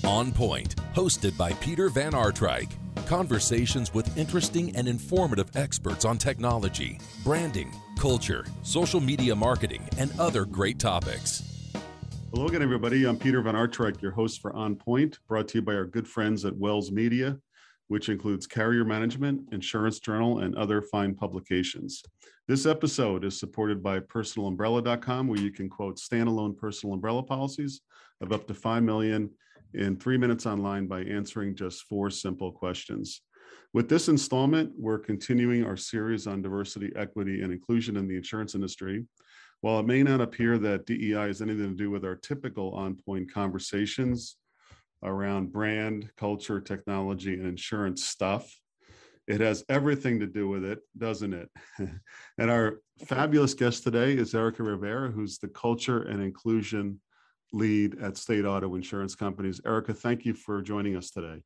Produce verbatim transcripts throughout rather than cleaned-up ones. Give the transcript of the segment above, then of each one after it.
On Point, hosted by Peter Van Aardrijk. Conversations with interesting and informative experts on technology, branding, culture, social media marketing, and other great topics. Hello again, everybody. I'm Peter Van Aardrijk, your host for On Point, brought to you by our good friends at Wells Media, which includes Carrier Management, Insurance Journal, and other fine publications. This episode is supported by personal umbrella dot com, where you can quote standalone personal umbrella policies of up to five million dollars in three minutes online by answering just four simple questions. With this installment, we're continuing our series on diversity, equity, and inclusion in the insurance industry. While it may not appear that D E I has anything to do with our typical on-point conversations around brand, culture, technology, and insurance stuff, it has everything to do with it, doesn't it? And our fabulous guest today is Erica Rivera, who's the culture and inclusion lead at State Auto Insurance Companies. Erica, thank you for joining us today.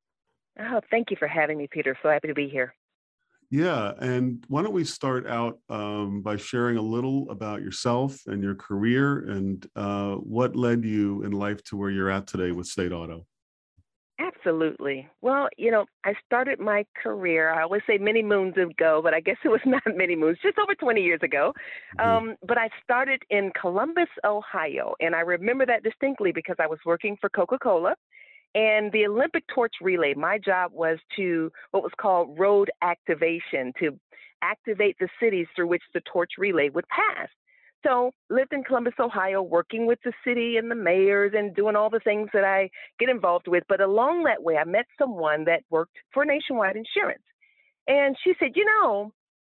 Oh, thank you for having me, Peter. So happy to be here. Yeah, and why don't we start out um, by sharing a little about yourself and your career and uh, what led you in life to where you're at today with State Auto? Absolutely. Well, you know, I started my career, I always say many moons ago, but I guess it was not many moons, just over twenty years ago. Mm-hmm. Um, but I started in Columbus, Ohio, and I remember that distinctly because I was working for Coca-Cola. And the Olympic torch relay, my job was to what was called road activation, to activate the cities through which the torch relay would pass. So lived in Columbus, Ohio, working with the city and the mayors and doing all the things that I get involved with. But along that way, I met someone that worked for Nationwide Insurance. And she said, you know,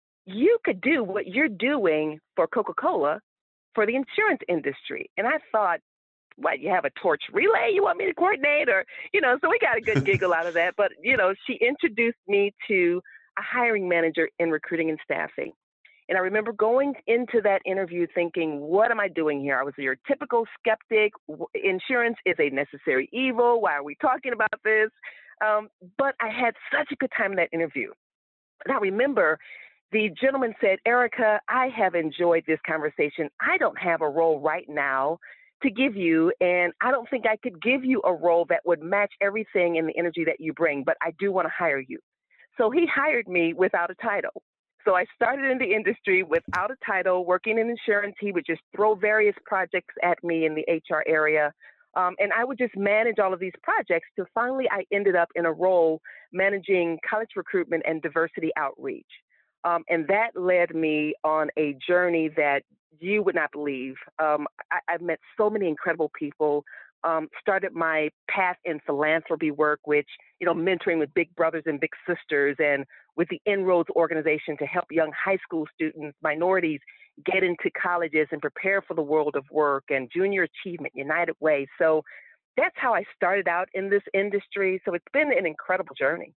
you could do what you're doing for Coca-Cola for the insurance industry. And I thought, what, you have a torch relay you want me to coordinate? Or, you know, so we got a good giggle out of that. But, you know, she introduced me to a hiring manager in recruiting and staffing. And I remember going into that interview thinking, what am I doing here? I was your typical skeptic. Insurance is a necessary evil. Why are we talking about this? Um, but I had such a good time in that interview. And I remember the gentleman said, Erica, I have enjoyed this conversation. I don't have a role right now to give you, and I don't think I could give you a role that would match everything in the energy that you bring, but I do want to hire you. So he hired me without a title. So I started in the industry without a title, working in insurance. He would just throw various projects at me in the H R area. Um, and I would just manage all of these projects till finally I ended up in a role managing college recruitment and diversity outreach. Um, and that led me on a journey that you would not believe. Um, I, I've met so many incredible people. Um, started my path in philanthropy work, which, you know, mentoring with big brothers and big sisters, and with the Inroads organization to help young high school students, minorities, get into colleges and prepare for the world of work, and Junior Achievement, United Way. So that's how I started out in this industry. So it's been an incredible journey.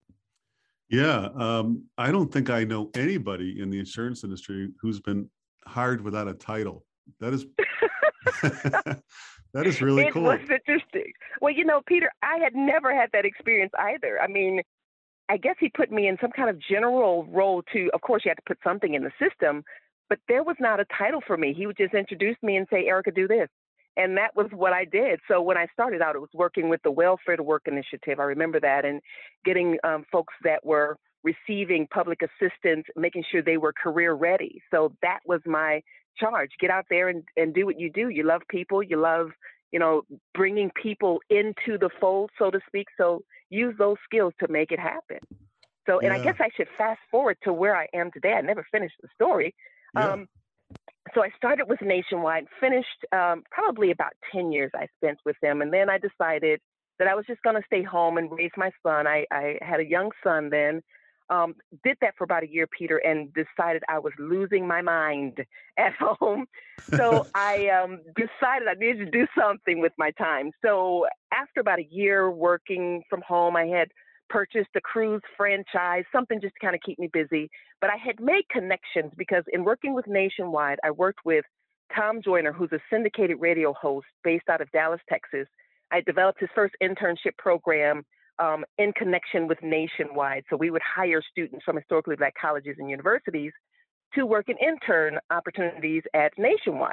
Yeah, um, I don't think I know anybody in the insurance industry who's been hired without a title. That is that is really it cool. It was interesting. Well, you know, Peter, I had never had that experience either. I mean, I guess he put me in some kind of general role to, of course, you had to put something in the system, but there was not a title for me. He would just introduce me and say, Erica, do this. And that was what I did. So when I started out, it was working with the Welfare to Work Initiative. I remember that, and getting um, folks that were receiving public assistance, making sure they were career ready. So that was my charge. Get out there and, and do what you do. You love people. You love, you know, bringing people into the fold, so to speak. So use those skills to make it happen. So, and yeah. I guess I should fast forward to where I am today. I never finished the story. Yeah. Um, so I started with Nationwide, finished um, probably about ten years I spent with them. And then I decided that I was just going to stay home and raise my son. I, I had a young son then. Um, did that for about a year, Peter, and decided I was losing my mind at home. So I um, decided I needed to do something with my time. So after about a year working from home, I had purchased a cruise franchise, something just to kind of keep me busy. But I had made connections because in working with Nationwide, I worked with Tom Joyner, who's a syndicated radio host based out of Dallas, Texas. I developed his first internship program um, in connection with Nationwide. So we would hire students from historically Black colleges and universities to work in intern opportunities at Nationwide.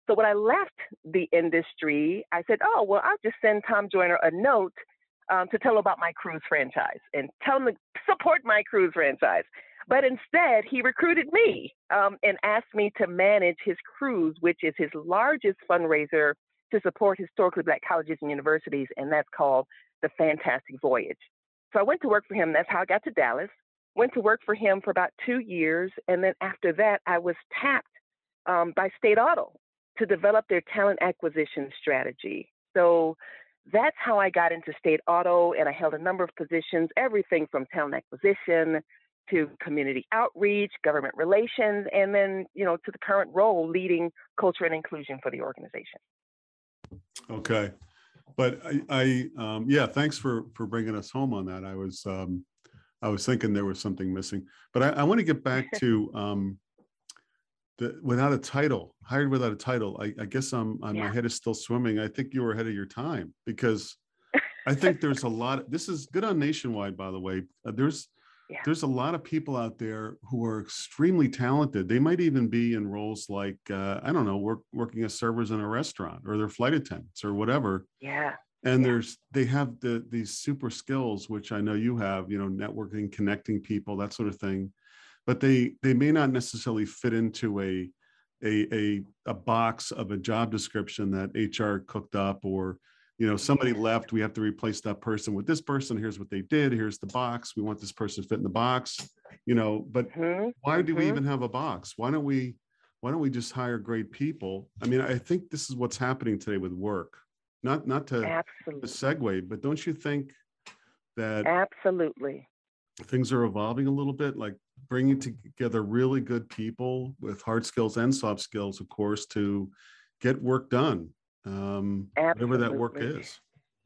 So when I left the industry, I said, oh, well, I'll just send Tom Joyner a note um, to tell him about my cruise franchise and tell him to support my cruise franchise. But instead, he recruited me um, and asked me to manage his cruise, which is his largest fundraiser to support historically Black colleges and universities, and that's called the Fantastic Voyage. So I went to work for him. That's how I got to Dallas. Went to work for him for about two years. And then after that, I was tapped um, by State Auto to develop their talent acquisition strategy. So that's how I got into State Auto, and I held a number of positions, everything from talent acquisition to community outreach, government relations, and then, you know, to the current role leading culture and inclusion for the organization. Okay. But I, I um, yeah, thanks for, for bringing us home on that. I was, um, I was thinking there was something missing, but I, I want to get back to um, the without a title, hired without a title. I, I guess I'm, I'm Yeah. my head is still swimming. I think you were ahead of your time, because I think there's a lot. This is good on Nationwide, by the way. Uh, there's Yeah. there's a lot of people out there who are extremely talented. They might even be in roles like uh, I don't know, work, working as servers in a restaurant, or they're flight attendants or whatever. Yeah. And Yeah. there's they have the these super skills, which I know you have, you know, networking, connecting people, that sort of thing. But they they may not necessarily fit into a a a, a box of a job description that H R cooked up, or you know, somebody Yeah. left, we have to replace that person with this person. Here's what they did. Here's the box. We want this person to fit in the box, you know, but Mm-hmm. why do we Mm-hmm. even have a box? Why don't we why don't we just hire great people? I mean, I think this is what's happening today with work. Not not to Absolutely. segue, but don't you think that Absolutely. things are evolving a little bit, like bringing together really good people with hard skills and soft skills, of course, to get work done, um, whatever that work Absolutely. is?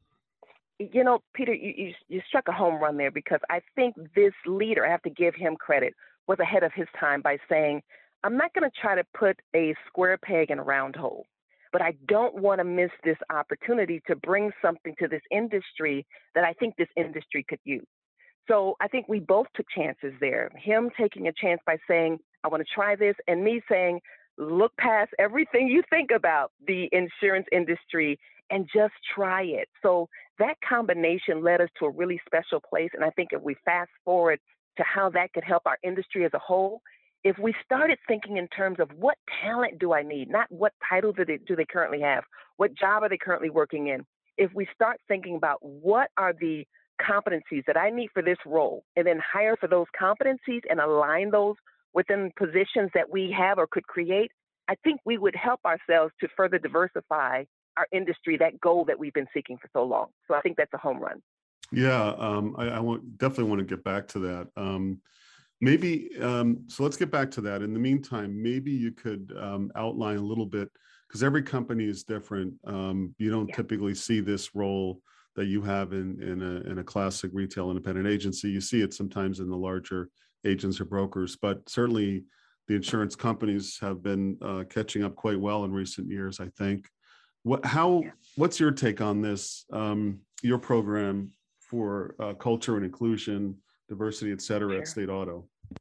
You know, Peter, you, you you struck a home run there, because I think this leader, I have to give him credit, was ahead of his time by saying, I'm not going to try to put a square peg in a round hole, but I don't want to miss this opportunity to bring something to this industry that I think this industry could use. So I think we both took chances there. Him taking a chance by saying, I want to try this, and me saying, look past everything you think about the insurance industry and just try it. So that combination led us to a really special place. And I think if we fast forward to how that could help our industry as a whole, if we started thinking in terms of what talent do I need, not what title do they, do they currently have, what job are they currently working in, if we start thinking about what are the competencies that I need for this role, and then hire for those competencies and align those within positions that we have or could create, I think we would help ourselves to further diversify our industry, that goal that we've been seeking for so long. So I think that's a home run. Yeah, um, I, I want, definitely want to get back to that. Um, maybe, um, so let's get back to that. In the meantime, maybe you could um, outline a little bit, because every company is different. Um, you don't Yeah. typically see this role that you have in, in, a, in a classic retail independent agency. You see it sometimes in the larger agents or brokers, but certainly the insurance companies have been uh, catching up quite well in recent years, I think. What, how, Yeah. what's your take on this, um, your program for uh, culture and inclusion, diversity, et cetera, Sure. at State Auto?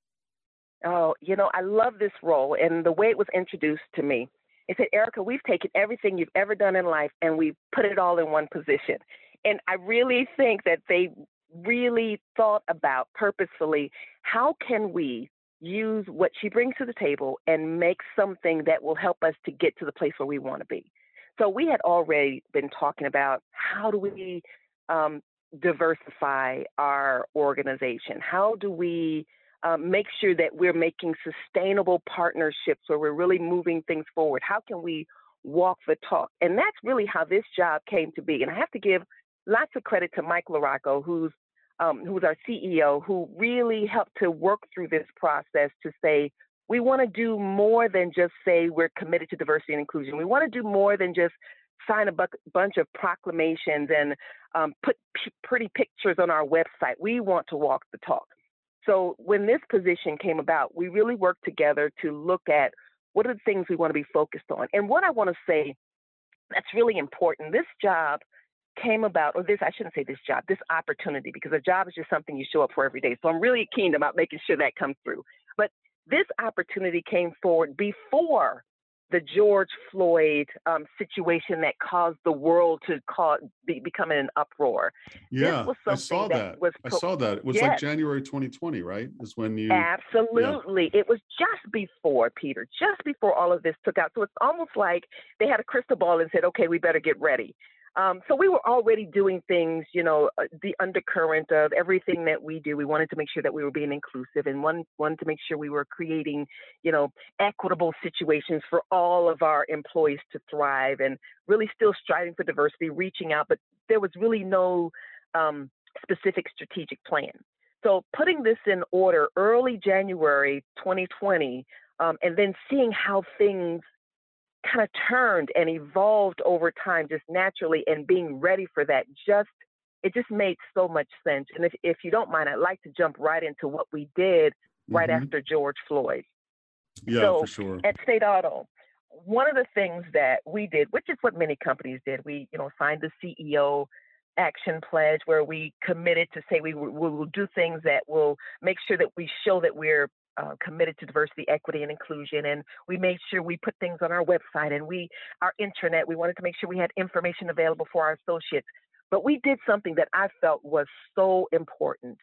Oh, you know, I love this role, and the way it was introduced to me. It said, Erica, we've taken everything you've ever done in life and we've put it all in one position. And I really think that they really thought about purposefully, how can we use what she brings to the table and make something that will help us to get to the place where we want to be. So we had already been talking about, how do we um, diversify our organization? How do we um, make sure that we're making sustainable partnerships where we're really moving things forward? How can we walk the talk? And that's really how this job came to be. And I have to give lots of credit to Mike LaRocco, who's um, who's our C E O, who really helped to work through this process to say, we want to do more than just say we're committed to diversity and inclusion. We want to do more than just sign a bu- bunch of proclamations and um, put p- pretty pictures on our website. We want to walk the talk. So when this position came about, we really worked together to look at what are the things we want to be focused on. And what I want to say that's really important, this job came about, or this, I shouldn't say this job, this opportunity, because a job is just something you show up for every day. So I'm really keen about making sure that comes through. But this opportunity came forward before the George Floyd um, situation that caused the world to call, be, become in an uproar. This Yeah, was I something saw that, that. was, I pro- saw that. It was like yes, January twenty twenty, right? Is when you, yeah. absolutely. It was just before, Peter, just before all of this took out. So it's almost like they had a crystal ball and said, okay, we better get ready. Um, so we were already doing things, you know, uh, the undercurrent of everything that we do. We wanted to make sure that we were being inclusive, and one wanted to make sure we were creating, you know, equitable situations for all of our employees to thrive, and really still striving for diversity, reaching out. But there was really no um, specific strategic plan. So putting this in order early January twenty twenty, um, and then seeing how things kind of turned and evolved over time just naturally, and being ready for that, just it just made so much sense. And if, if you don't mind, I'd like to jump right into what we did right Hmm. after George Floyd. Yeah, So for sure. at State Auto, one of the things that we did, which is what many companies did, we you know signed the C E O action pledge, where we committed to say we will, we will do things that will make sure that we show that we're uh, committed to diversity, equity, and inclusion. And we made sure we put things on our website and we, our intranet, we wanted to make sure we had information available for our associates. But we did something that I felt was so important.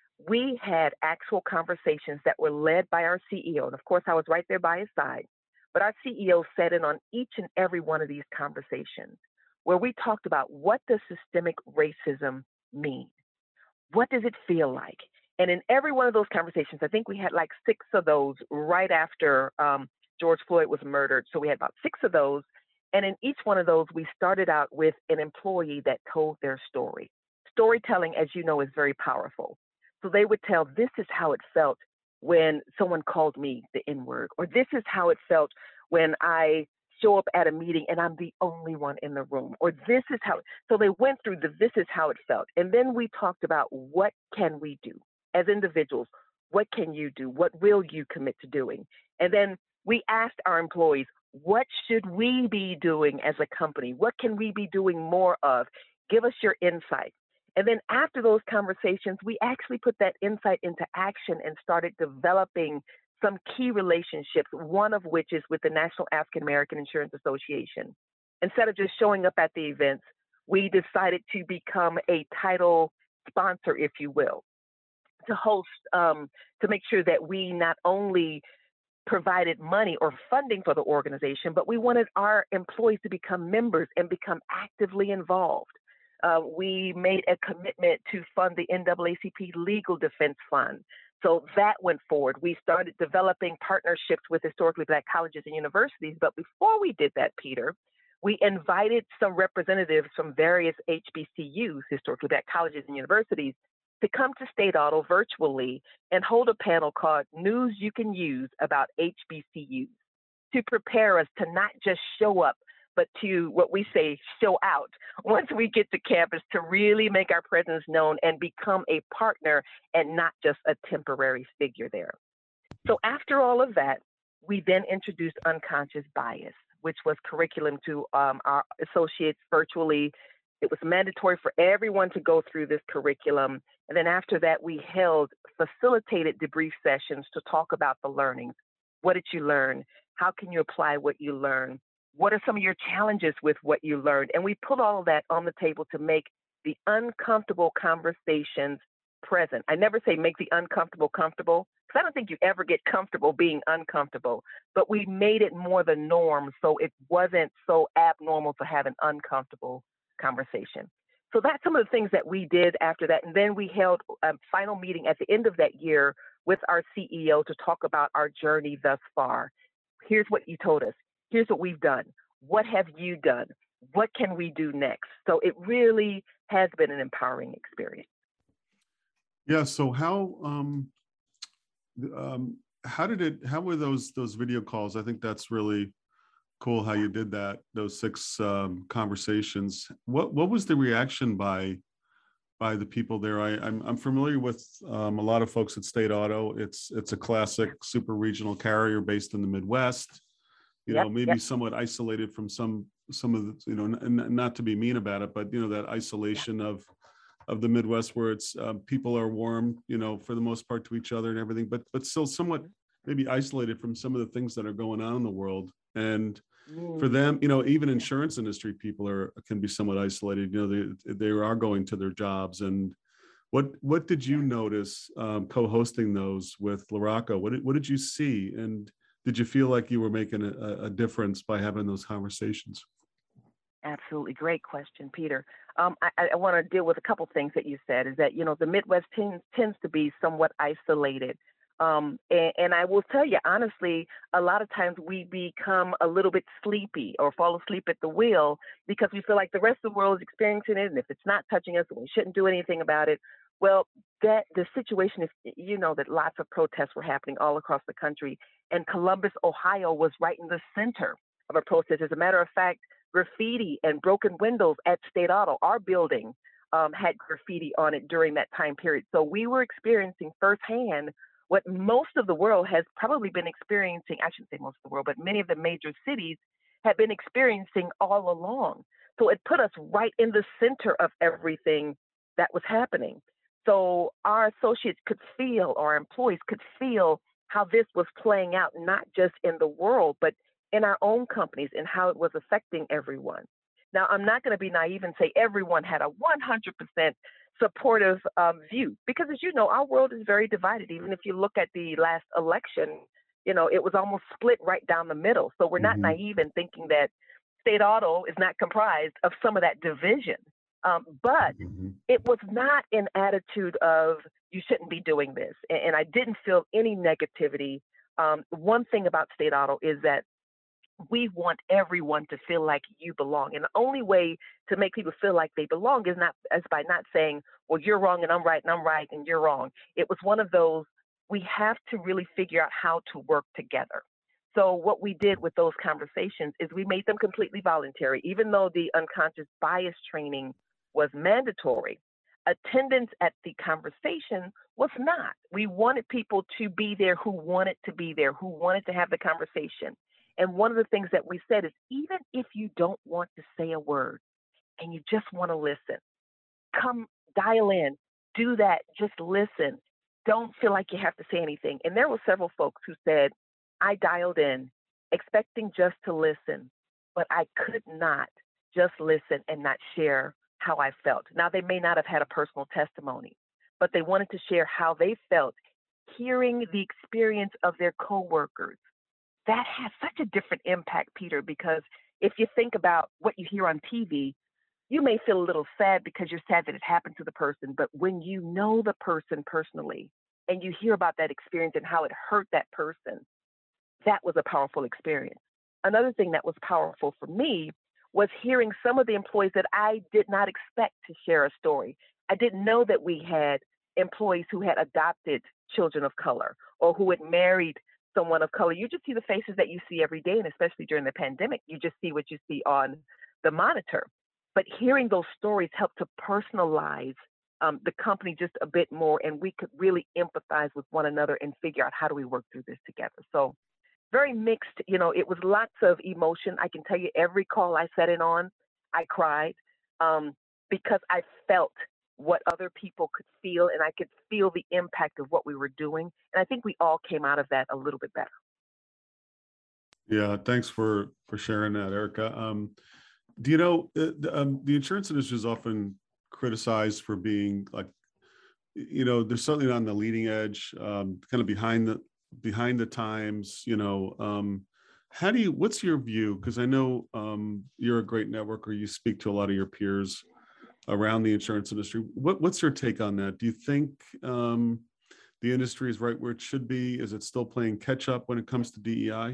We had actual conversations that were led by our C E O. And of course, I was right there by his side. But our C E O sat in on each and every one of these conversations, where we talked about, what does systemic racism mean? What does it feel like? And in every one of those conversations, I think we had like six of those right after um, George Floyd was murdered. So we had about six of those. And in each one of those, we started out with an employee that told their story. Storytelling, as you know, is very powerful. So they would tell, this is how it felt when someone called me the N-word, or this is how it felt when I show up at a meeting and I'm the only one in the room, or this is how. So they went through the, this is how it felt. And then we talked about, what can we do as individuals? What can you do? What will you commit to doing? And then we asked our employees, what should we be doing as a company? What can we be doing more of? Give us your insight. And then after those conversations, we actually put that insight into action and started developing some key relationships, one of which is with the National African American Insurance Association. Instead of just showing up at the events, we decided to become a title sponsor, if you will, to host, um, to make sure that we not only provided money or funding for the organization, but we wanted our employees to become members and become actively involved. Uh, we made a commitment to fund the N double A C P Legal Defense Fund. So that went forward. We started developing partnerships with historically Black colleges and universities. But before we did that, Peter, we invited some representatives from various H B C Us, historically Black colleges and universities, to come to State Auto virtually and hold a panel called News You Can Use about H B C Us, to prepare us to not just show up, but to, what we say, show out once we get to campus, to really make our presence known and become a partner and not just a temporary figure there. So after all of that, we then introduced unconscious bias, which was curriculum to um, our associates virtually. It was mandatory for everyone to go through this curriculum. And then after that, we held facilitated debrief sessions to talk about the learnings. What did you learn? How can you apply what you learned? What are some of your challenges with what you learned? And we put all of that on the table to make the uncomfortable conversations present. I never say make the uncomfortable comfortable, because I don't think you ever get comfortable being uncomfortable, but we made it more the norm so it wasn't so abnormal to have an uncomfortable conversation. So that's some of the things that we did after that. And then we held a final meeting at the end of that year with our C E O to talk about our journey thus far. Here's what you told us. Here's what we've done. What have you done? What can we do next? So it really has been an empowering experience. Yeah. So how um, um, how did it? How were those those video calls? I think that's really cool how you did that. Those six um, conversations. What what was the reaction by by the people there? I, I'm I'm familiar with um, a lot of folks at State Auto. It's it's a classic super regional carrier based in the Midwest. You Yep, know, maybe yep. somewhat isolated from some some of the, you know, n- not to be mean about it, but you know, that isolation of of the Midwest, where it's um, people are warm, you know, for the most part to each other and everything, but but still somewhat maybe isolated from some of the things that are going on in the world. And for Mm. them, you know, even insurance industry people are can be somewhat isolated. You know, they they are going to their jobs. And what what did you notice um, co-hosting those with Laraca? What did, what did you see? And did you feel like you were making a, a difference by having those conversations? Absolutely. Great question, Peter. Um, I, I want to deal with a couple things that you said is that, you know, the Midwest tends, tends to be somewhat isolated. Um, and, and I will tell you, honestly, a lot of times we become a little bit sleepy or fall asleep at the wheel because we feel like the rest of the world is experiencing it. And if it's not touching us, we shouldn't do anything about it. Well, that the situation is, you know, that lots of protests were happening all across the country. And Columbus, Ohio was right in the center of a protest. As a matter of fact, graffiti and broken windows at State Auto, our building, um, had graffiti on it during that time period. So we were experiencing firsthand what most of the world has probably been experiencing. I shouldn't say most of the world, but many of the major cities have been experiencing all along. So it put us right in the center of everything that was happening. So our associates could feel, our employees could feel how this was playing out, not just in the world, but in our own companies and how it was affecting everyone. Now, I'm not going to be naive and say everyone had a one hundred percent supportive um, view, because as you know, our world is very divided. Even if you look at the last election, you know, it was almost split right down the middle. So we're not Mm-hmm. naive in thinking that State Auto is not comprised of some of that division. Um, but Mm-hmm. it was not an attitude of you shouldn't be doing this. And, and I didn't feel any negativity. Um, one thing about State Auto is that we want everyone to feel like you belong. And the only way to make people feel like they belong is not is by not saying, well, you're wrong and I'm right and I'm right and you're wrong. It was one of those, we have to really figure out how to work together. So what we did with those conversations is we made them completely voluntary, even though the unconscious bias training was mandatory. Attendance at the conversation was not. We wanted people to be there who wanted to be there, who wanted to have the conversation. And one of the things that we said is, even if you don't want to say a word and you just want to listen, come dial in, do that, just listen. Don't feel like you have to say anything. And there were several folks who said, I dialed in expecting just to listen, but I could not just listen and not share how I felt. Now, they may not have had a personal testimony, but they wanted to share how they felt hearing the experience of their coworkers. That has such a different impact, Peter, because if you think about what you hear on T V, you may feel a little sad because you're sad that it happened to the person. But when you know the person personally and you hear about that experience and how it hurt that person, that was a powerful experience. Another thing that was powerful for me was hearing some of the employees that I did not expect to share a story. I didn't know that we had employees who had adopted children of color or who had married someone of color. You just see the faces that you see every day, and especially during the pandemic, you just see what you see on the monitor. But hearing those stories helped to personalize um, the company just a bit more, and we could really empathize with one another and figure out how do we work through this together. So very mixed, you know, it was lots of emotion. I can tell you every call I sat in on, I cried um, because I felt what other people could feel, and I could feel the impact of what we were doing. And I think we all came out of that a little bit better. Yeah, thanks for for sharing that, Erica. Um, do you know uh, the, um, the insurance industry is often criticized for being like, you know, they're certainly not on the leading edge, um, kind of behind the behind the times. You know, um, how do you? What's your view? Because I know um, you're a great networker. You speak to a lot of your peers around the insurance industry. What, what's your take on that? Do you think um, the industry is right where it should be? Is it still playing catch up when it comes to D E I?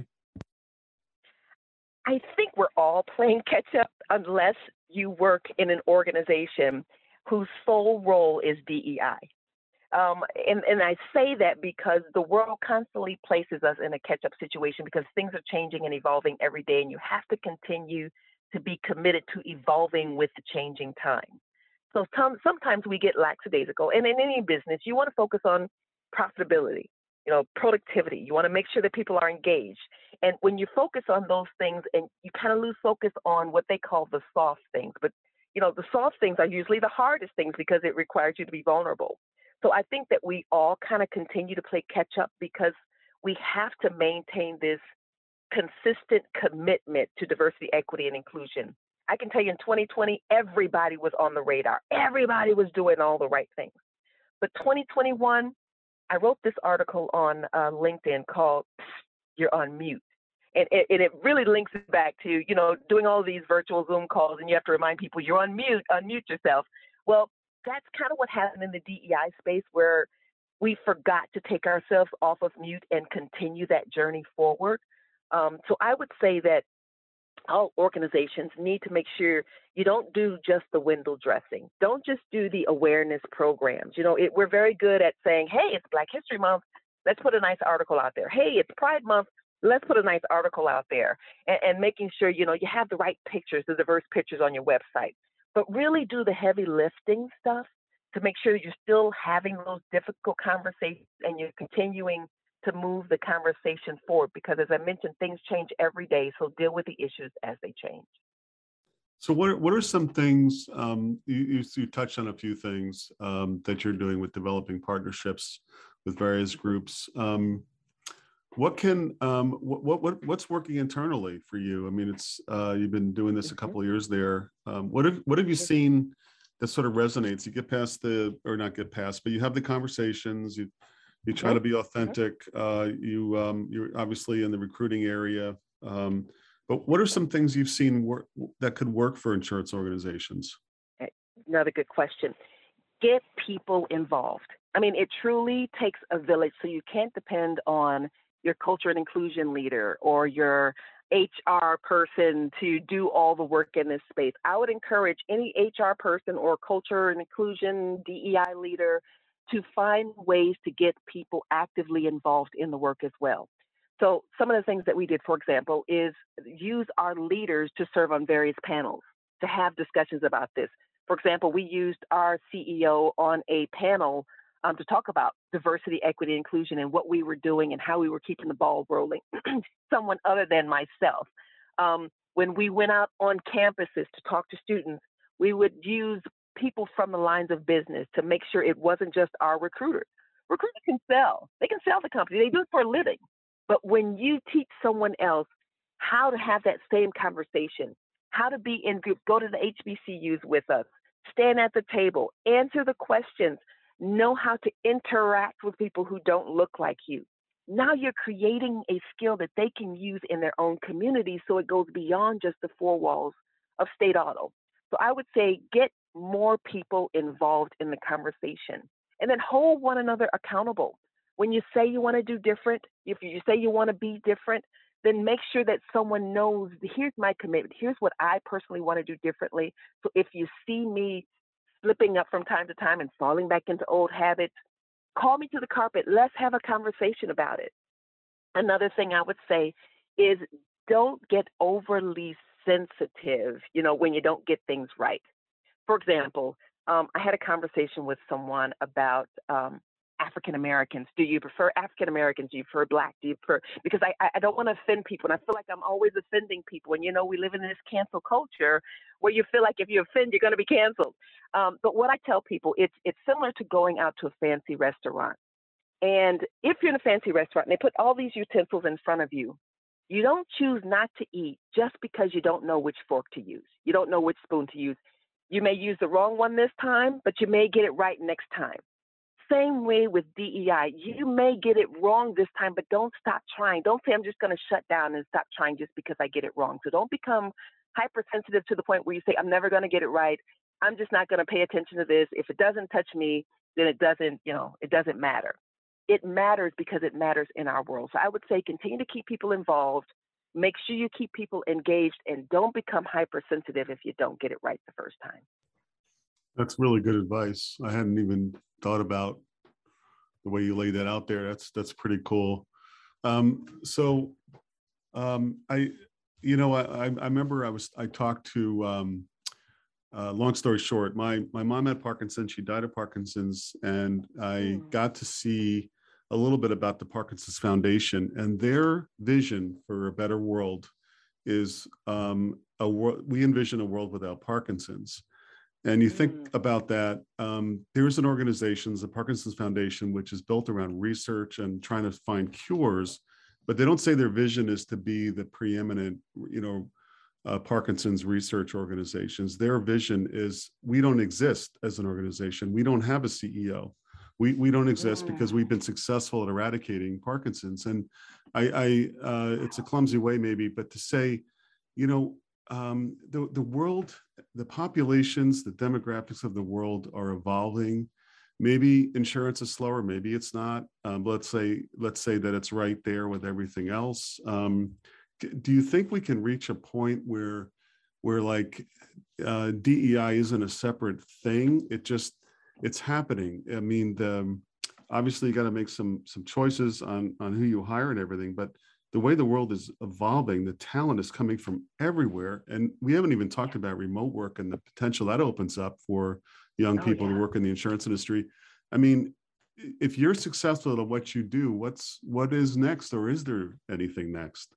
I think we're all playing catch up unless you work in an organization whose sole role is D E I. Um, and, and I say that because the world constantly places us in a catch-up situation because things are changing and evolving every day, and you have to continue to be committed to evolving with the changing time. So some, sometimes we get lackadaisical, and in any business, you want to focus on profitability, you know, productivity. You want to make sure that people are engaged. And when you focus on those things, and you kind of lose focus on what they call the soft things, but you know, the soft things are usually the hardest things because it requires you to be vulnerable. So I think that we all kind of continue to play catch up because we have to maintain this consistent commitment to diversity, equity, and inclusion. I can tell you in twenty twenty, everybody was on the radar. Everybody was doing all the right things. But twenty twenty-one, I wrote this article on uh, LinkedIn called You're on Mute. And it, and it really links it back to, you know, doing all these virtual Zoom calls and you have to remind people you're on mute, unmute yourself. Well, that's kind of what happened in the D E I space where we forgot to take ourselves off of mute and continue that journey forward. Um, so I would say that all organizations need to make sure you don't do just the window dressing. Don't just do the awareness programs. You know, it, we're very good at saying, hey, it's Black History Month. Let's put a nice article out there. Hey, it's Pride Month. Let's put a nice article out there, and, and making sure, you know, you have the right pictures, the diverse pictures on your website, but really do the heavy lifting stuff to make sure you're still having those difficult conversations and you're continuing to move the conversation forward, because as I mentioned, things change every day. So deal with the issues as they change. So what are, what are some things, um, you, you, you touched on a few things um, that you're doing with developing partnerships with various groups. Um, what can, um, what, what, what's working internally for you? I mean, it's, uh, you've been doing this a couple of years there. Um, what have, what have you seen that sort of resonates? You get past the, or not get past, but you have the conversations, you, you try to be authentic. Uh, you, um, you're obviously in the recruiting area. Um, but what are some things you've seen work that could work for insurance organizations? Another good question. Get people involved. I mean, it truly takes a village, so you can't depend on your culture and inclusion leader or your H R person to do all the work in this space. I would encourage any H R person or culture and inclusion D E I leader to find ways to get people actively involved in the work as well. So some of the things that we did, for example, is use our leaders to serve on various panels to have discussions about this. For example, we used our C E O on a panel um, to talk about diversity, equity, inclusion, and what we were doing and how we were keeping the ball rolling. Someone other than myself. Um, when we went out on campuses to talk to students, we would use people from the lines of business to make sure it wasn't just our recruiters. Recruiters can sell. They can sell the company. They do it for a living. But when you teach someone else how to have that same conversation, how to be in groups, go to the H B C Us with us, stand at the table, answer the questions, know how to interact with people who don't look like you. Now you're creating a skill that they can use in their own community, so it goes beyond just the four walls of State Auto. So I would say get more people involved in the conversation, and then hold one another accountable. When you say you want to do different, if you say you want to be different, then make sure that someone knows, here's my commitment. Here's what I personally want to do differently. So if you see me slipping up from time to time and falling back into old habits, call me to the carpet. Let's have a conversation about it. Another thing I would say is don't get overly sensitive, you know, when you don't get things right. For example, um, I had a conversation with someone about um, African Americans. Do you prefer African Americans? Do you prefer Black? Do you prefer? Because I, I don't want to offend people, and I feel like I'm always offending people. And you know, we live in this cancel culture where you feel like if you offend, you're going to be canceled. Um, but what I tell people, it's it's similar to going out to a fancy restaurant. And if you're in a fancy restaurant and they put all these utensils in front of you, you don't choose not to eat just because you don't know which fork to use. You don't know which spoon to use. You may use the wrong one this time, but you may get it right next time. Same way with D E I. You may get it wrong this time, but don't stop trying. Don't say, I'm just going to shut down and stop trying just because I get it wrong. So don't become hypersensitive to the point where you say, I'm never going to get it right. I'm just not going to pay attention to this. If it doesn't touch me, then it doesn't, you know, it doesn't matter. It matters because it matters in our world. So I would say continue to keep people involved. Make sure you keep people engaged, and don't become hypersensitive if you don't get it right the first time. That's really good advice. I hadn't even thought about the way you laid that out there. That's that's pretty cool. Um, so um, I, you know, I, I remember I was I talked to. Um, uh, long story short, my my mom had Parkinson's. She died of Parkinson's, and I mm. got to see a little bit about the Parkinson's Foundation, and their vision for a better world is um, a world. We envision a world without Parkinson's. And you think mm. about that, um, there's an organization, the Parkinson's Foundation, which is built around research and trying to find cures but they don't say their vision is to be the preeminent, you know, uh, Parkinson's research organizations. Their vision is we don't exist as an organization. We don't have a C E O. We we don't exist because we've been successful at eradicating Parkinson's. And I, I uh, it's a clumsy way maybe, but to say, you know, um, the the world, the populations, the demographics of the world are evolving. Maybe insurance is slower, maybe it's not. Um, let's say let's say that it's right there with everything else. Um, do you think we can reach a point where where like uh, D E I isn't a separate thing? It just it's happening. I mean, the, obviously you got to make some some choices on on who you hire and everything, but the way the world is evolving, the talent is coming from everywhere, and we haven't even talked about remote work and the potential that opens up for young Oh, people yeah. to work in the insurance industry. I mean, if you're successful at what you do, what's what is next, or is there anything next?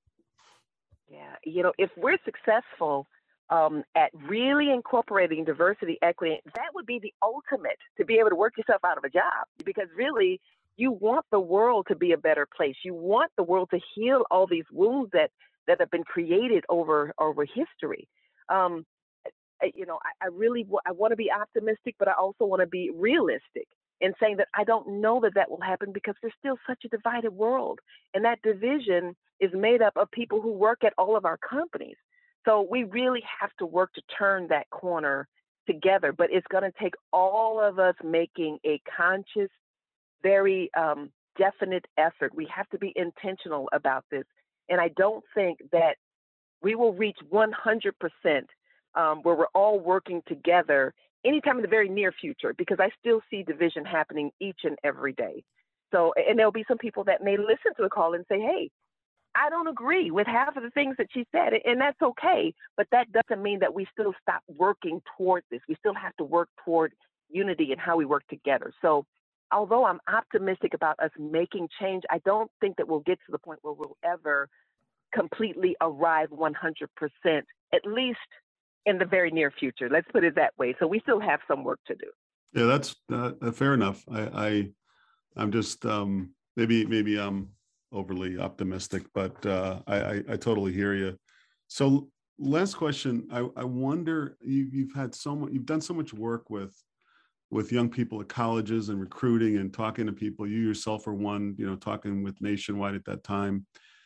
Yeah, you know, if we're successful um, at really incorporating diversity, equity, that would be the ultimate to be able to work yourself out of a job. Because really, you want the world to be a better place. You want the world to heal all these wounds that that have been created over over history. Um, I- you know, I, I really w- I want to be optimistic, but I also want to be realistic in saying that I don't know that that will happen because there's still such a divided world, and that division is made up of people who work at all of our companies. So we really have to work to turn that corner together, but it's going to take all of us making a conscious, very um, definite effort. We have to be intentional about this, and I don't think that we will reach one hundred percent um, where we're all working together anytime in the very near future, because I still see division happening each and every day. So, and there'll be some people that may listen to the call and say, hey, I don't agree with half of the things that she said, and that's okay. But that doesn't mean that we still stop working toward this. We still have to work toward unity and how we work together. So, although I'm optimistic about us making change, I don't think that we'll get to the point where we'll ever completely arrive one hundred percent, at least in the very near future. Let's put it that way. So we still have some work to do. Yeah, that's uh, fair enough. I, I I'm just um, maybe maybe I'm overly optimistic, but uh, I, I I totally hear you. So last question, I I wonder you you've had so much you've done so much work with with young people at colleges and recruiting and talking to people. You yourself are one, you know, talking with Nationwide at that time.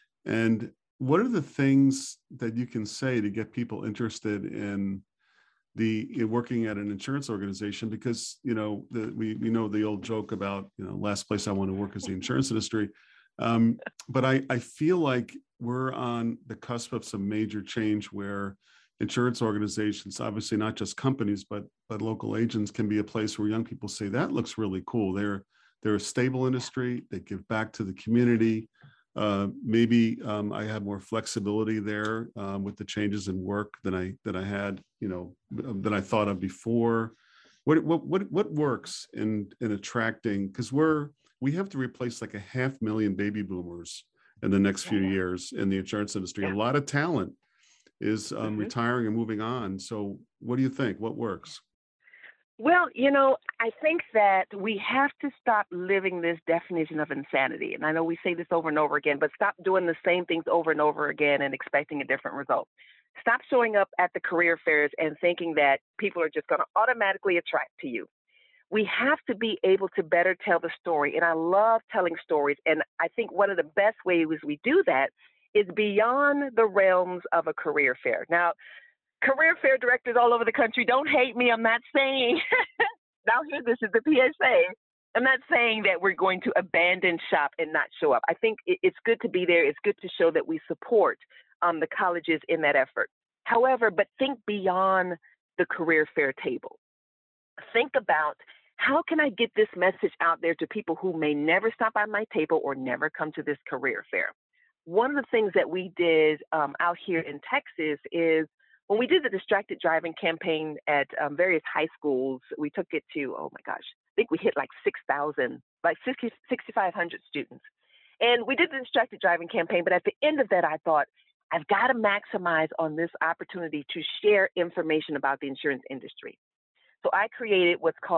And what are the things that you can say to get people interested in the in working at an insurance organization? Because you know the, we we know the old joke about, you know, last place I want to work is the insurance industry, um, but I I feel like we're on the cusp of some major change where insurance organizations, obviously not just companies, but but local agents, can be a place where young people say that looks really cool. They're they're a stable industry. They give back to the community. Uh, maybe um, I have more flexibility there um, with the changes in work than I than I had, you know, than I thought of before. What what what what works in in attracting? Because we're we have to replace like a half million baby boomers in the next few Yeah. years in the insurance industry. Yeah. A lot of talent is um, Mm-hmm. retiring and moving on. So, what do you think? What works? Well, you know, I think that we have to stop living this definition of insanity. And I know we say this over and over again, but stop doing the same things over and over again and expecting a different result. Stop showing up at the career fairs and thinking that people are just going to automatically attract to you. We have to be able to better tell the story. And I love telling stories. And I think one of the best ways we do that is beyond the realms of a career fair. Now, career fair directors all over the country, don't hate me. I'm not saying, now here, this is the P S A. I'm not saying that we're going to abandon shop and not show up. I think it's good to be there. It's good to show that we support um, the colleges in that effort. However, but think beyond the career fair table. Think about, how can I get this message out there to people who may never stop by my table or never come to this career fair? One of the things that we did um, out here in Texas is, when we did the distracted driving campaign at um, various high schools, we took it to, oh my gosh, I think we hit like six thousand, like six thousand five hundred students. And we did the distracted driving campaign, but at the end of that, I thought, I've got to maximize on this opportunity to share information about the insurance industry. So I created what's called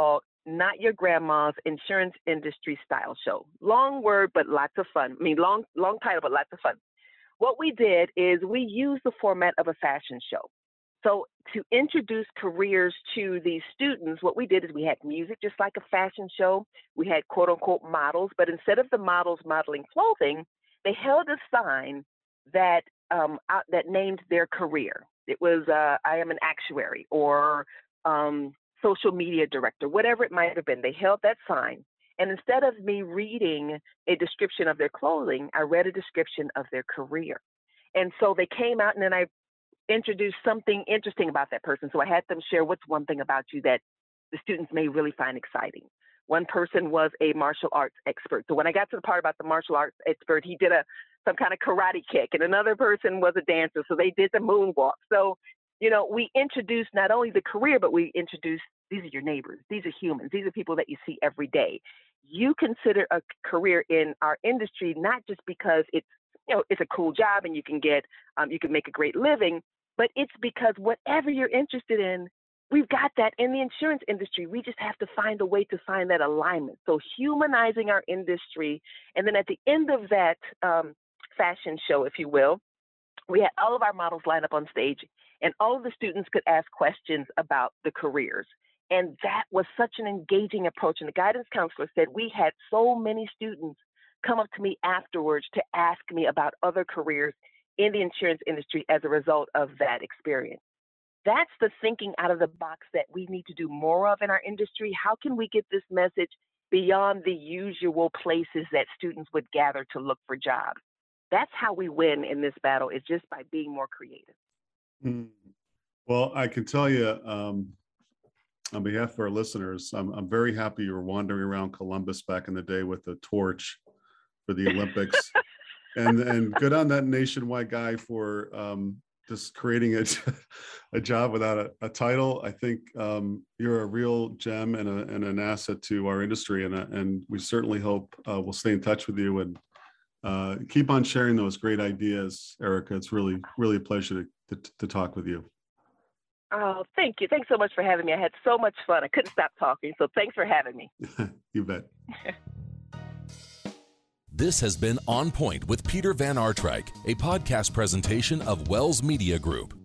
Not Your Grandma's Insurance Industry Style Show. Long word, but lots of fun. I mean, long, long title, but lots of fun. What we did is we used the format of a fashion show. So to introduce careers to these students, what we did is we had music, just like a fashion show. We had quote unquote models, but instead of the models modeling clothing, they held a sign that um, out, that named their career. It was, uh, I am an actuary, or um, social media director, whatever it might have been. They held that sign. And instead of me reading a description of their clothing, I read a description of their career. And so they came out, and then I introduced something interesting about that person. So I had them share what's one thing about you that the students may really find exciting. One person was a martial arts expert. So when I got to the part about the martial arts expert, he did a some kind of karate kick, and another person was a dancer. So they did the moonwalk. So, you know, we introduced not only the career, but we introduced, these are your neighbors. These are humans. These are people that you see every day. You consider a career in our industry, not just because it's, you know, it's a cool job and you can get, um, you can make a great living, but it's because whatever you're interested in, we've got that in the insurance industry. We just have to find a way to find that alignment. So humanizing our industry. And then at the end of that um, fashion show, if you will, we had all of our models line up on stage, and all of the students could ask questions about the careers. And that was such an engaging approach. And the guidance counselor said we had so many students come up to me afterwards to ask me about other careers in the insurance industry as a result of that experience. That's the thinking out of the box that we need to do more of in our industry. How can we get this message beyond the usual places that students would gather to look for jobs? That's how we win in this battle, is just by being more creative. Mm. Well, I can tell you, um, on behalf of our listeners, I'm, I'm very happy you were wandering around Columbus back in the day with a torch for the Olympics. and and good on that nationwide guy for um, just creating a, a job without a, a title. I think um, you're a real gem and, a, and an asset to our industry. And, and we certainly hope uh, we'll stay in touch with you and uh, keep on sharing those great ideas, Erica. It's really, really a pleasure to, to, to talk with you. Oh, thank you. Thanks so much for having me. I had so much fun. I couldn't stop talking. So thanks for having me. You bet. This has been On Point with Peter Van Artryk, a podcast presentation of Wells Media Group.